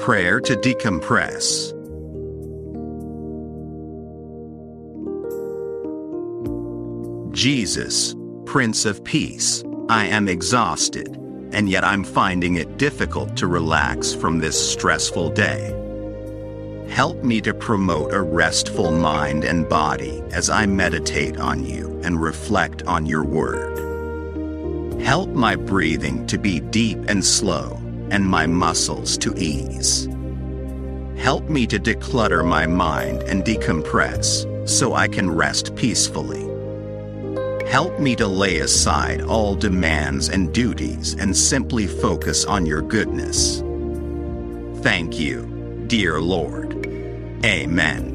Prayer to decompress. Jesus, Prince of Peace, I am exhausted, and yet I'm finding it difficult to relax from this stressful day. Help me to promote a restful mind and body as I meditate on you and reflect on your word. Help my breathing to be deep and slow, and my muscles to ease. Help me to declutter my mind and decompress so I can rest peacefully. Help me to lay aside all demands and duties and simply focus on your goodness. Thank you, dear Lord. Amen.